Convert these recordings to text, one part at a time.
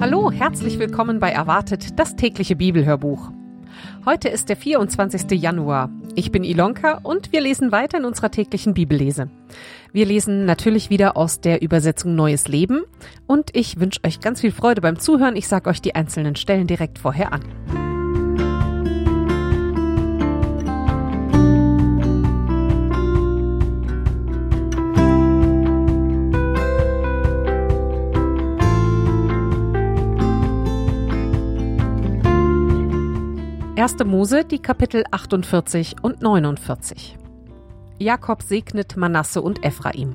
Hallo, herzlich willkommen bei Erwartet, das tägliche Bibelhörbuch. Heute ist der 24. Januar. Ich bin Ilonka und wir lesen weiter in unserer täglichen Bibellese. Wir lesen natürlich wieder aus der Übersetzung Neues Leben und ich wünsche euch ganz viel Freude beim Zuhören. Ich sage euch die einzelnen Stellen direkt vorher an. Erste Mose, die Kapitel 48 und 49. Jakob segnet Manasse und Ephraim.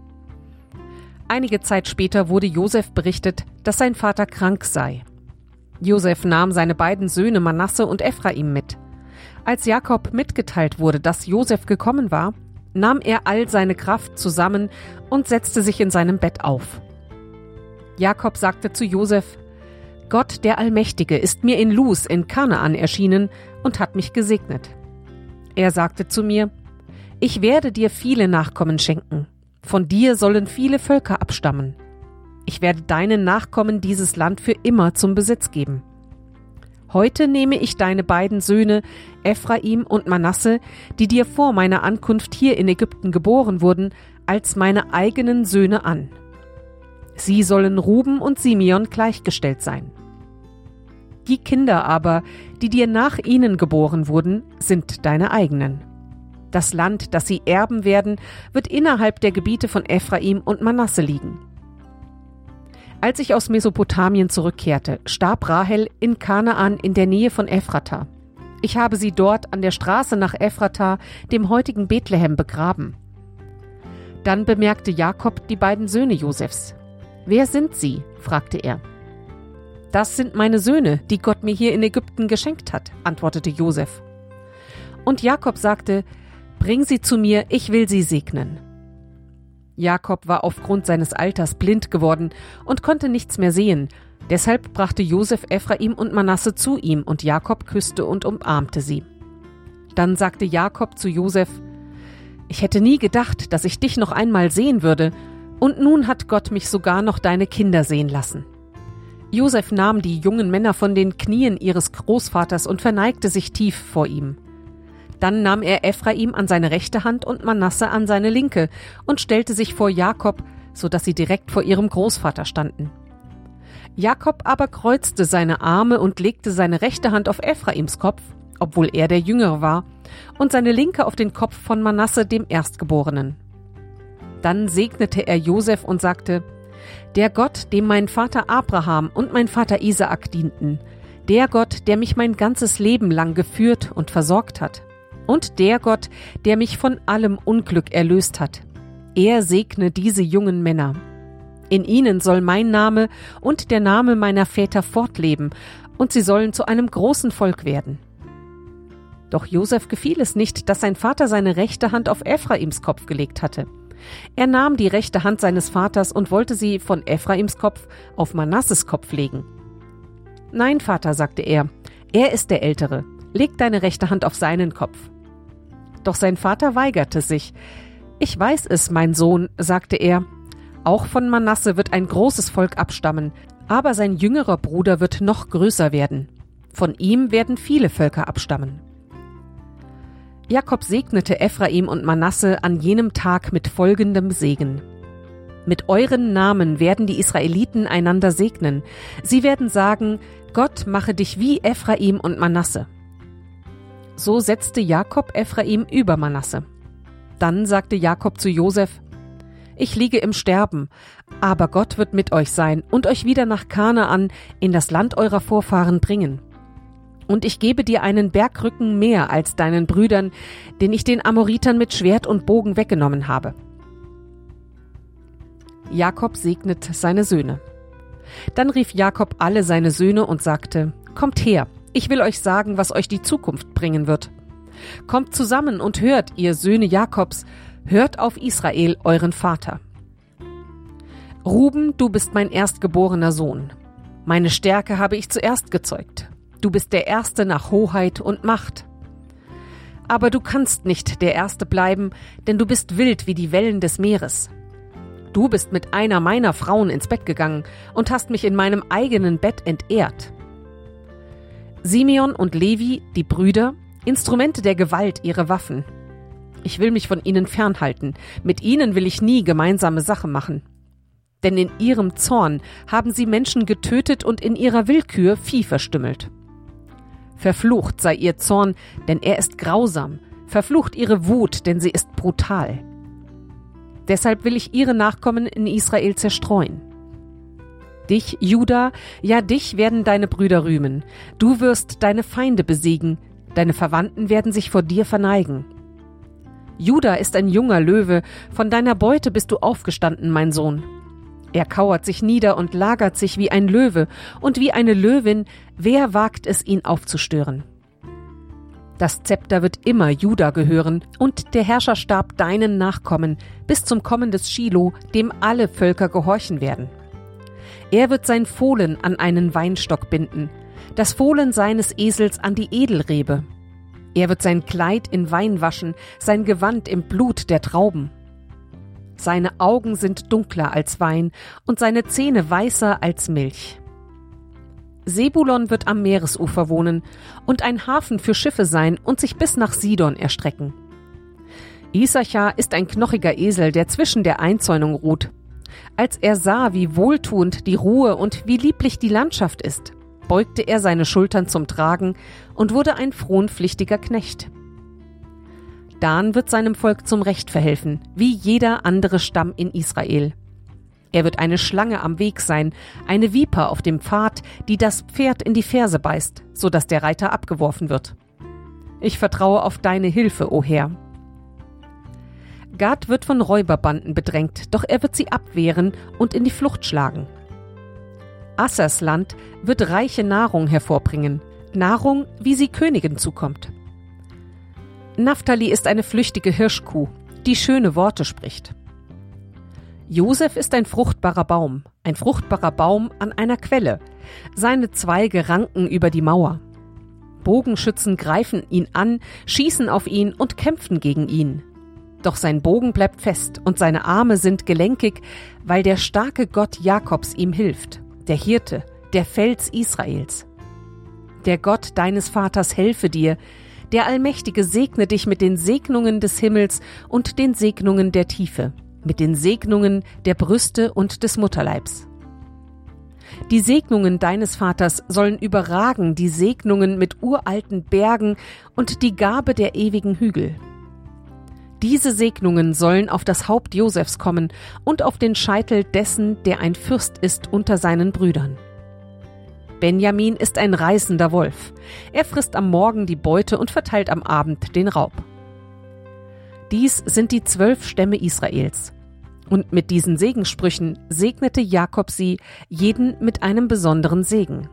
Einige Zeit später wurde Josef berichtet, dass sein Vater krank sei. Josef nahm seine beiden Söhne Manasse und Ephraim mit. Als Jakob mitgeteilt wurde, dass Josef gekommen war, nahm er all seine Kraft zusammen und setzte sich in seinem Bett auf. Jakob sagte zu Josef: Gott, der Allmächtige, ist mir in Luz in Kanaan erschienen und hat mich gesegnet. Er sagte zu mir: Ich werde dir viele Nachkommen schenken. Von dir sollen viele Völker abstammen. Ich werde deinen Nachkommen dieses Land für immer zum Besitz geben. Heute nehme ich deine beiden Söhne, Ephraim und Manasse, die dir vor meiner Ankunft hier in Ägypten geboren wurden, als meine eigenen Söhne an. Sie sollen Ruben und Simeon gleichgestellt sein. Die Kinder aber, die dir nach ihnen geboren wurden, sind deine eigenen. Das Land, das sie erben werden, wird innerhalb der Gebiete von Ephraim und Manasse liegen. Als ich aus Mesopotamien zurückkehrte, starb Rahel in Kanaan in der Nähe von Ephrata. Ich habe sie dort an der Straße nach Ephrata, dem heutigen Bethlehem, begraben. Dann bemerkte Jakob die beiden Söhne Josefs. »Wer sind sie?« fragte er. »Das sind meine Söhne, die Gott mir hier in Ägypten geschenkt hat«, antwortete Josef. Und Jakob sagte: »Bring sie zu mir, ich will sie segnen.« Jakob war aufgrund seines Alters blind geworden und konnte nichts mehr sehen. Deshalb brachte Josef Ephraim und Manasse zu ihm und Jakob küsste und umarmte sie. Dann sagte Jakob zu Josef: »Ich hätte nie gedacht, dass ich dich noch einmal sehen würde, und nun hat Gott mich sogar noch deine Kinder sehen lassen.« Josef nahm die jungen Männer von den Knien ihres Großvaters und verneigte sich tief vor ihm. Dann nahm er Ephraim an seine rechte Hand und Manasse an seine linke und stellte sich vor Jakob, so dass sie direkt vor ihrem Großvater standen. Jakob aber kreuzte seine Arme und legte seine rechte Hand auf Ephraims Kopf, obwohl er der Jüngere war, und seine linke auf den Kopf von Manasse, dem Erstgeborenen. Dann segnete er Josef und sagte: Der Gott, dem mein Vater Abraham und mein Vater Isaak dienten, der Gott, der mich mein ganzes Leben lang geführt und versorgt hat, und der Gott, der mich von allem Unglück erlöst hat, er segne diese jungen Männer. In ihnen soll mein Name und der Name meiner Väter fortleben, und sie sollen zu einem großen Volk werden. Doch Josef gefiel es nicht, dass sein Vater seine rechte Hand auf Ephraims Kopf gelegt hatte. Er nahm die rechte Hand seines Vaters und wollte sie von Ephraims Kopf auf Manasses Kopf legen. »Nein, Vater«, sagte er ist der Ältere, leg deine rechte Hand auf seinen Kopf. Doch sein Vater weigerte sich. »Ich weiß es, mein Sohn«, sagte er, »auch von Manasse wird ein großes Volk abstammen, aber sein jüngerer Bruder wird noch größer werden. Von ihm werden viele Völker abstammen.« Jakob segnete Ephraim und Manasse an jenem Tag mit folgendem Segen: Mit euren Namen werden die Israeliten einander segnen. Sie werden sagen: Gott mache dich wie Ephraim und Manasse. So setzte Jakob Ephraim über Manasse. Dann sagte Jakob zu Josef: Ich liege im Sterben, aber Gott wird mit euch sein und euch wieder nach Kanaan in das Land eurer Vorfahren bringen. Und ich gebe dir einen Bergrücken mehr als deinen Brüdern, den ich den Amoritern mit Schwert und Bogen weggenommen habe.« Jakob segnet seine Söhne. Dann rief Jakob alle seine Söhne und sagte: Kommt her, ich will euch sagen, was euch die Zukunft bringen wird. Kommt zusammen und hört, ihr Söhne Jakobs, hört auf Israel, euren Vater. Ruben, du bist mein erstgeborener Sohn. Meine Stärke habe ich zuerst gezeugt. Du bist der Erste nach Hoheit und Macht. Aber du kannst nicht der Erste bleiben, denn du bist wild wie die Wellen des Meeres. Du bist mit einer meiner Frauen ins Bett gegangen und hast mich in meinem eigenen Bett entehrt. Simeon und Levi, die Brüder, Instrumente der Gewalt, ihre Waffen. Ich will mich von ihnen fernhalten. Mit ihnen will ich nie gemeinsame Sache machen. Denn in ihrem Zorn haben sie Menschen getötet und in ihrer Willkür Vieh verstümmelt. Verflucht sei ihr Zorn, denn er ist grausam. Verflucht ihre Wut, denn sie ist brutal. Deshalb will ich ihre Nachkommen in Israel zerstreuen. Dich, Juda, ja dich werden deine Brüder rühmen. Du wirst deine Feinde besiegen, deine Verwandten werden sich vor dir verneigen. Juda ist ein junger Löwe, von deiner Beute bist du aufgestanden, mein Sohn. Er kauert sich nieder und lagert sich wie ein Löwe, und wie eine Löwin, wer wagt es, ihn aufzustören? Das Zepter wird immer Juda gehören, und der Herrscherstab deinen Nachkommen, bis zum Kommen des Schilo, dem alle Völker gehorchen werden. Er wird sein Fohlen an einen Weinstock binden, das Fohlen seines Esels an die Edelrebe. Er wird sein Kleid in Wein waschen, sein Gewand im Blut der Trauben. Seine Augen sind dunkler als Wein und seine Zähne weißer als Milch. Sebulon wird am Meeresufer wohnen und ein Hafen für Schiffe sein und sich bis nach Sidon erstrecken. Issachar ist ein knochiger Esel, der zwischen der Einzäunung ruht. Als er sah, wie wohltuend die Ruhe und wie lieblich die Landschaft ist, beugte er seine Schultern zum Tragen und wurde ein fronpflichtiger Knecht. Dan wird seinem Volk zum Recht verhelfen, wie jeder andere Stamm in Israel. Er wird eine Schlange am Weg sein, eine Viper auf dem Pfad, die das Pferd in die Ferse beißt, so dass der Reiter abgeworfen wird. Ich vertraue auf deine Hilfe, o Herr. Gad wird von Räuberbanden bedrängt, doch er wird sie abwehren und in die Flucht schlagen. Assers Land wird reiche Nahrung hervorbringen, Nahrung, wie sie Königen zukommt. Naphtali ist eine flüchtige Hirschkuh, die schöne Worte spricht. Josef ist ein fruchtbarer Baum an einer Quelle. Seine Zweige ranken über die Mauer. Bogenschützen greifen ihn an, schießen auf ihn und kämpfen gegen ihn. Doch sein Bogen bleibt fest und seine Arme sind gelenkig, weil der starke Gott Jakobs ihm hilft, der Hirte, der Fels Israels. Der Gott deines Vaters helfe dir, der Allmächtige segne dich mit den Segnungen des Himmels und den Segnungen der Tiefe, mit den Segnungen der Brüste und des Mutterleibs. Die Segnungen deines Vaters sollen überragen die Segnungen mit uralten Bergen und die Gabe der ewigen Hügel. Diese Segnungen sollen auf das Haupt Josefs kommen und auf den Scheitel dessen, der ein Fürst ist unter seinen Brüdern. Benjamin ist ein reißender Wolf. Er frisst am Morgen die Beute und verteilt am Abend den Raub. Dies sind die 12 Stämme Israels. Und mit diesen Segenssprüchen segnete Jakob sie, jeden mit einem besonderen Segen.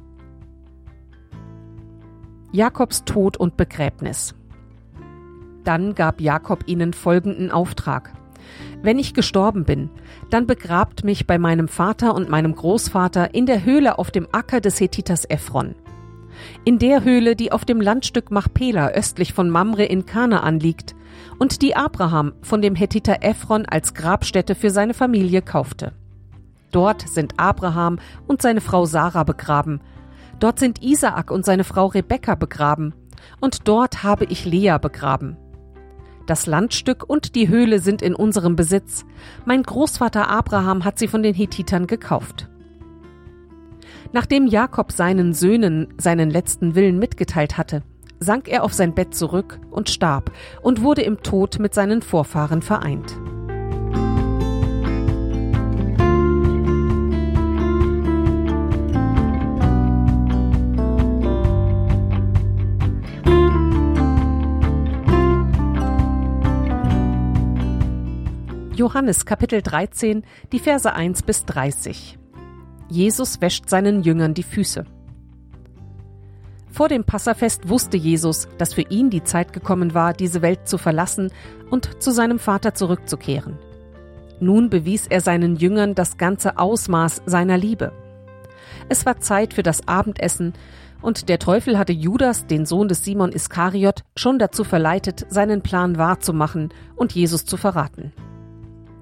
Jakobs Tod und Begräbnis. Dann gab Jakob ihnen folgenden Auftrag: Wenn ich gestorben bin, dann begrabt mich bei meinem Vater und meinem Großvater in der Höhle auf dem Acker des Hethiters Ephron. In der Höhle, die auf dem Landstück Machpela östlich von Mamre in Kanaan liegt und die Abraham von dem Hethiter Ephron als Grabstätte für seine Familie kaufte. Dort sind Abraham und seine Frau Sarah begraben. Dort sind Isaak und seine Frau Rebekka begraben. Und dort habe ich Lea begraben. Das Landstück und die Höhle sind in unserem Besitz. Mein Großvater Abraham hat sie von den Hethitern gekauft. Nachdem Jakob seinen Söhnen seinen letzten Willen mitgeteilt hatte, sank er auf sein Bett zurück und starb und wurde im Tod mit seinen Vorfahren vereint. Johannes Kapitel 13, die Verse 1 bis 30. Jesus wäscht seinen Jüngern die Füße. Vor dem Passafest wusste Jesus, dass für ihn die Zeit gekommen war, diese Welt zu verlassen und zu seinem Vater zurückzukehren. Nun bewies er seinen Jüngern das ganze Ausmaß seiner Liebe. Es war Zeit für das Abendessen und der Teufel hatte Judas, den Sohn des Simon Iskariot, schon dazu verleitet, seinen Plan wahrzumachen und Jesus zu verraten.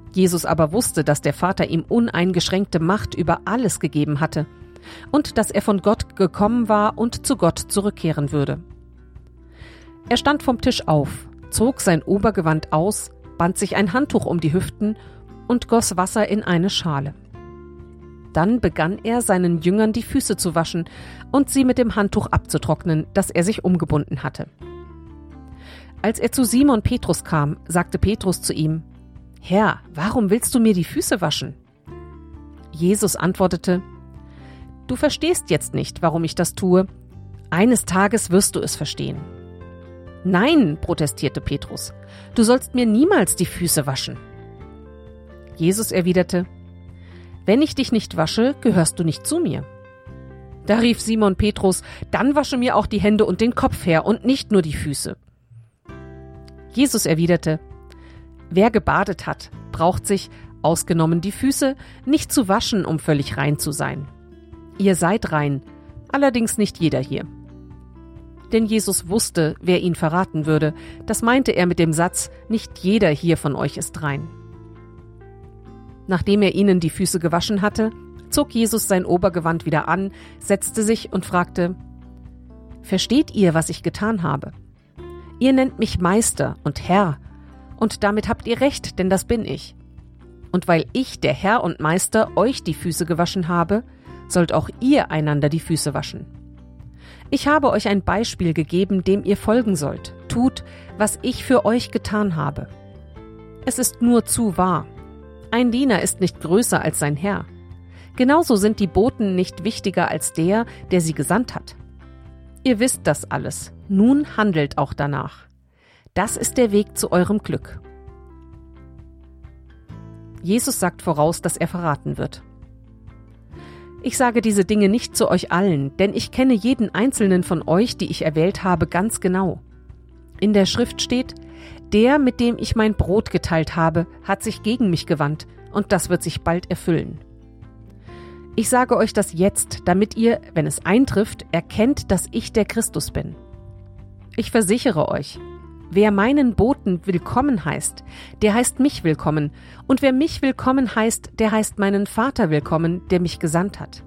Jesus aber wusste, dass der Vater ihm uneingeschränkte Macht über alles gegeben hatte und dass er von Gott gekommen war und zu Gott zurückkehren würde. Er stand vom Tisch auf, zog sein Obergewand aus, band sich ein Handtuch um die Hüften und goss Wasser in eine Schale. Dann begann er, seinen Jüngern die Füße zu waschen und sie mit dem Handtuch abzutrocknen, das er sich umgebunden hatte. Als er zu Simon Petrus kam, sagte Petrus zu ihm: »Herr, warum willst du mir die Füße waschen?« Jesus antwortete: »Du verstehst jetzt nicht, warum ich das tue. Eines Tages wirst du es verstehen.« »Nein«, protestierte Petrus, »du sollst mir niemals die Füße waschen.« Jesus erwiderte: »Wenn ich dich nicht wasche, gehörst du nicht zu mir.« Da rief Simon Petrus: »Dann wasche mir auch die Hände und den Kopf her und nicht nur die Füße.« Jesus erwiderte: »Wer gebadet hat, braucht sich, ausgenommen die Füße, nicht zu waschen, um völlig rein zu sein. Ihr seid rein, allerdings nicht jeder hier.« Denn Jesus wusste, wer ihn verraten würde. Das meinte er mit dem Satz: »Nicht jeder hier von euch ist rein.« Nachdem er ihnen die Füße gewaschen hatte, zog Jesus sein Obergewand wieder an, setzte sich und fragte: »Versteht ihr, was ich getan habe? Ihr nennt mich Meister und Herr, und damit habt ihr recht, denn das bin ich. Und weil ich, der Herr und Meister, euch die Füße gewaschen habe, sollt auch ihr einander die Füße waschen. Ich habe euch ein Beispiel gegeben, dem ihr folgen sollt. Tut, was ich für euch getan habe. Es ist nur zu wahr. Ein Diener ist nicht größer als sein Herr. Genauso sind die Boten nicht wichtiger als der, der sie gesandt hat. Ihr wisst das alles. Nun handelt auch danach. Das ist der Weg zu eurem Glück.« Jesus sagt voraus, dass er verraten wird. »Ich sage diese Dinge nicht zu euch allen, denn ich kenne jeden einzelnen von euch, die ich erwählt habe, ganz genau. In der Schrift steht: Der, mit dem ich mein Brot geteilt habe, hat sich gegen mich gewandt, und das wird sich bald erfüllen. Ich sage euch das jetzt, damit ihr, wenn es eintrifft, erkennt, dass ich der Christus bin. Ich versichere euch, wer meinen Boten willkommen heißt, der heißt mich willkommen, und wer mich willkommen heißt, der heißt meinen Vater willkommen, der mich gesandt hat.«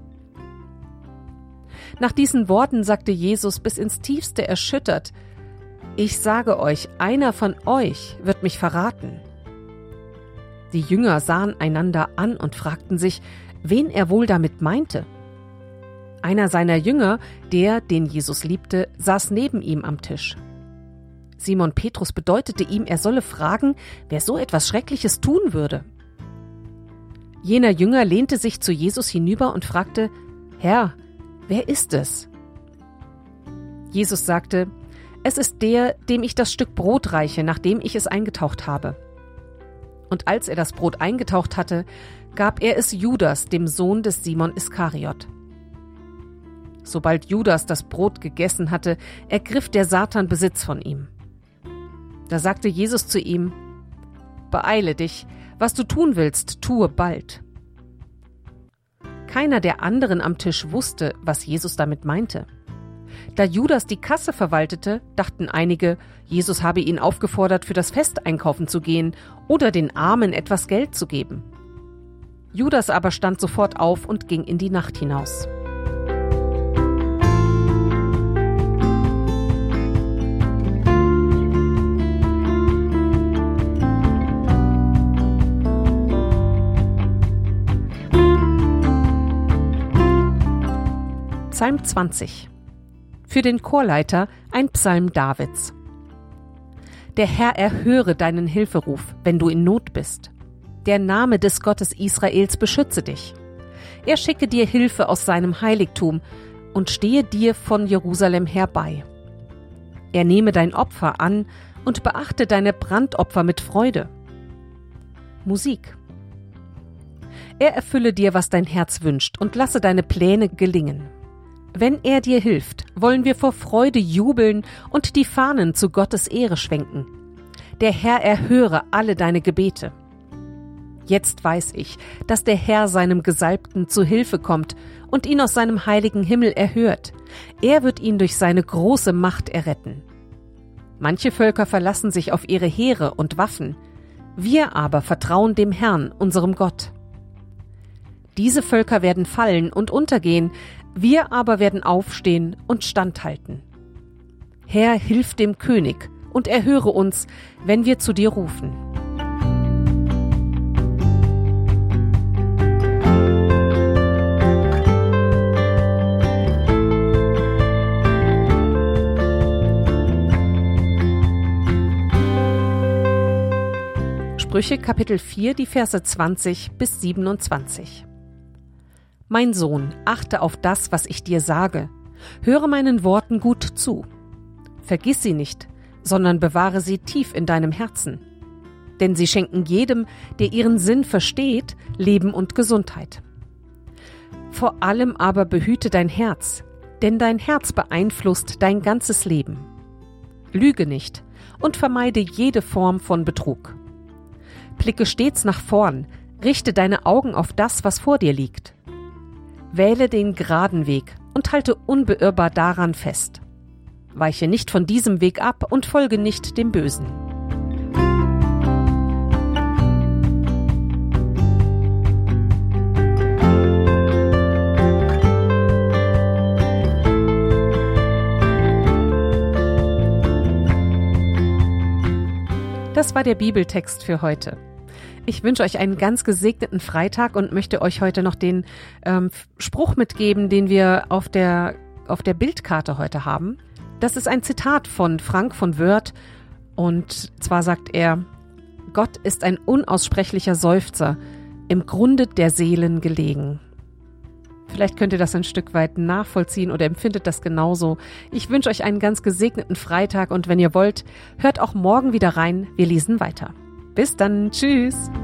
Nach diesen Worten sagte Jesus bis ins Tiefste erschüttert: »Ich sage euch, einer von euch wird mich verraten.« Die Jünger sahen einander an und fragten sich, wen er wohl damit meinte. Einer seiner Jünger, der, den Jesus liebte, saß neben ihm am Tisch. Simon Petrus bedeutete ihm, er solle fragen, wer so etwas Schreckliches tun würde. Jener Jünger lehnte sich zu Jesus hinüber und fragte: »Herr, wer ist es?« Jesus sagte: »Es ist der, dem ich das Stück Brot reiche, nachdem ich es eingetaucht habe.« Und als er das Brot eingetaucht hatte, gab er es Judas, dem Sohn des Simon Iskariot. Sobald Judas das Brot gegessen hatte, ergriff der Satan Besitz von ihm. Da sagte Jesus zu ihm: »Beeile dich, was du tun willst, tue bald.« Keiner der anderen am Tisch wusste, was Jesus damit meinte. Da Judas die Kasse verwaltete, dachten einige, Jesus habe ihn aufgefordert, für das Fest einkaufen zu gehen oder den Armen etwas Geld zu geben. Judas aber stand sofort auf und ging in die Nacht hinaus. Psalm 20. Für den Chorleiter ein Psalm Davids. Der Herr erhöre deinen Hilferuf, wenn du in Not bist. Der Name des Gottes Israels beschütze dich. Er schicke dir Hilfe aus seinem Heiligtum und stehe dir von Jerusalem herbei. Er nehme dein Opfer an und beachte deine Brandopfer mit Freude. Musik. Er erfülle dir, was dein Herz wünscht, und lasse deine Pläne gelingen. Wenn er dir hilft, wollen wir vor Freude jubeln und die Fahnen zu Gottes Ehre schwenken. Der Herr erhöre alle deine Gebete. Jetzt weiß ich, dass der Herr seinem Gesalbten zu Hilfe kommt und ihn aus seinem heiligen Himmel erhört. Er wird ihn durch seine große Macht erretten. Manche Völker verlassen sich auf ihre Heere und Waffen. Wir aber vertrauen dem Herrn, unserem Gott. Diese Völker werden fallen und untergehen, wir aber werden aufstehen und standhalten. Herr, hilf dem König und erhöre uns, wenn wir zu dir rufen. Sprüche Kapitel 4, die Verse 20 bis 27. Mein Sohn, achte auf das, was ich dir sage. Höre meinen Worten gut zu. Vergiss sie nicht, sondern bewahre sie tief in deinem Herzen. Denn sie schenken jedem, der ihren Sinn versteht, Leben und Gesundheit. Vor allem aber behüte dein Herz, denn dein Herz beeinflusst dein ganzes Leben. Lüge nicht und vermeide jede Form von Betrug. Blicke stets nach vorn, richte deine Augen auf das, was vor dir liegt. Wähle den geraden Weg und halte unbeirrbar daran fest. Weiche nicht von diesem Weg ab und folge nicht dem Bösen. Das war der Bibeltext für heute. Ich wünsche euch einen ganz gesegneten Freitag und möchte euch heute noch den Spruch mitgeben, den wir auf der Bildkarte heute haben. Das ist ein Zitat von Frank von Wörth und zwar sagt er: Gott ist ein unaussprechlicher Seufzer, im Grunde der Seelen gelegen. Vielleicht könnt ihr das ein Stück weit nachvollziehen oder empfindet das genauso. Ich wünsche euch einen ganz gesegneten Freitag und wenn ihr wollt, hört auch morgen wieder rein. Wir lesen weiter. Bis dann. Tschüss.